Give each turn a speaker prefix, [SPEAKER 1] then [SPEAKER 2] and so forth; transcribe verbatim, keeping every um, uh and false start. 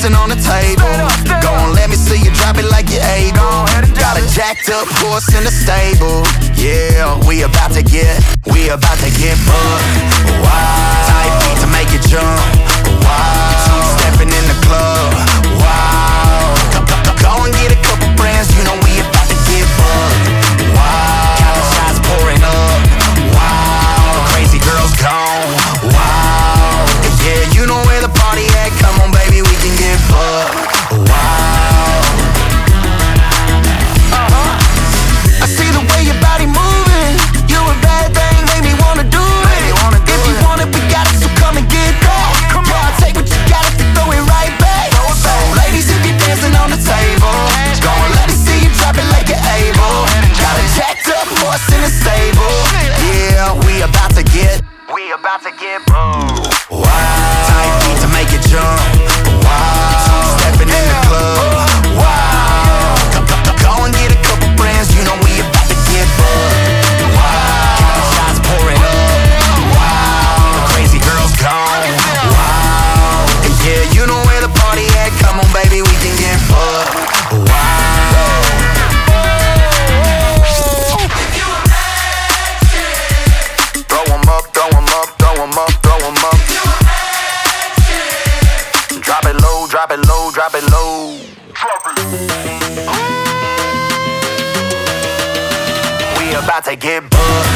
[SPEAKER 1] dancing on the table. Go on, let me see you drop it like you're able. Got a jacked up horse in the stable. Yeah, we about to get, we about to get bucked. Wow, tight beat to make you jump. Wow, two stepping in the club. Wow, go, go, go, go and get a couple brands. You know we about to get bucked. Wow, counting shots pouring up. Wow, crazy girls gone. Wow, yeah, you know where the party at. Come on, baby, we can get bucked. Wow. Uh-huh. I see the way your body moving. You a bad thing, make me wanna do it. Wanna do if you it. want it, we got it, so come and get that. Come on, I'll take what you got if you throw it right back. So, ladies, if you're dancing on the table, go on, let me see you drop it like you're able. Got a jacked up horse in the stable. Yeah, we about to get, we about to get boom. Wow, tight beat to make you jump. Wow, two stepping in the club. Wow, go, go, go, go and get a couple brands. You know we about to get bucked. Wow, counting shots pouring up. Wow, crazy girls gone. Wow, yeah, you know where the party at. Come on, baby, we can get bucked. Wow. Throw 'em up, throw 'em up, throw 'em up, throw 'em up. Drop it low, drop it low, drop it low. Drop it. We about to get buzzed.